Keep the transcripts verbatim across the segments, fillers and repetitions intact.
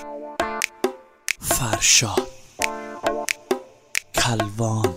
فرشاد، کلوانی،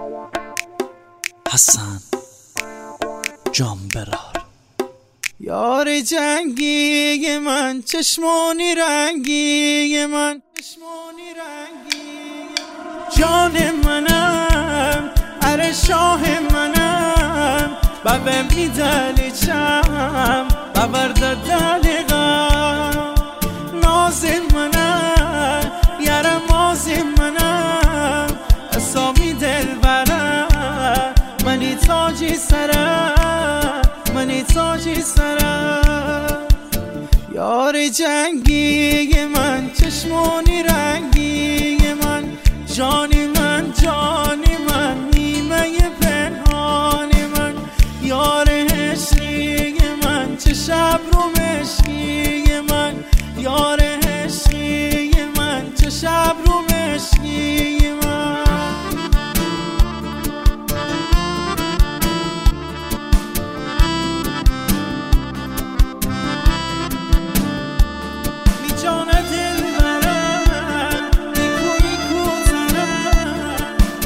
حسن جانبرار. یار جنگی من، چشمانی رنگی من، چشمانی رنگی جان منم، اره شاه منم، بابه میدلی چم ببرد دلقم. ناز منم یارم، ماز منم، اسامی دل برم، منی تاجی سرم، منی تاجی سرم. یار جنگی من، چشمانی رنگی من، جانی من، جانی من، نیمه پنهان من. یار عشقی من، چه شب رو مشکی من، یار عشقی من، چه شب رو مشکی من. می جان دل برم، نیکوی کوترم،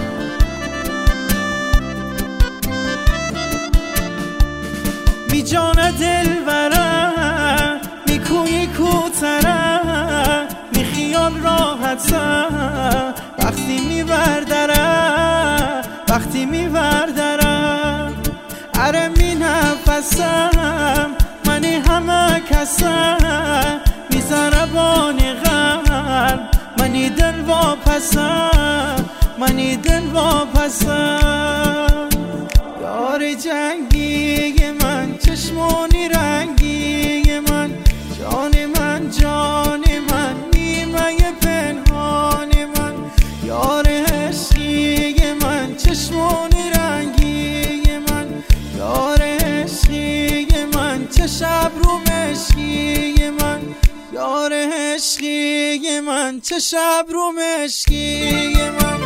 می جان دل برم، نیکوی کوترم، می خیال راحتم وقتی می بردرم، وقتی می بردرم. اره می نفسم، منی همه کسم، می زربانی غم، منی دل واپسم، منی دل واپسم. یار جنگی من، چشمانی رنگی من، جان من، جان من، نیمه پنهان من. یار عشقی من، چشمانی رنگی من، یار عشقی من، چه شب رو مشکی من، یار عشقی من، چه شب رو مشکی من.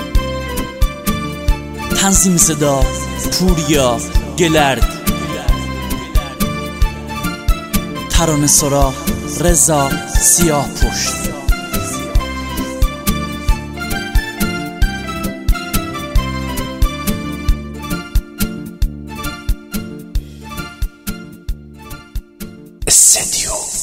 تنظیم صدا پوریا گلرد، ترانه سرا رضا سیاه پشت. استدیو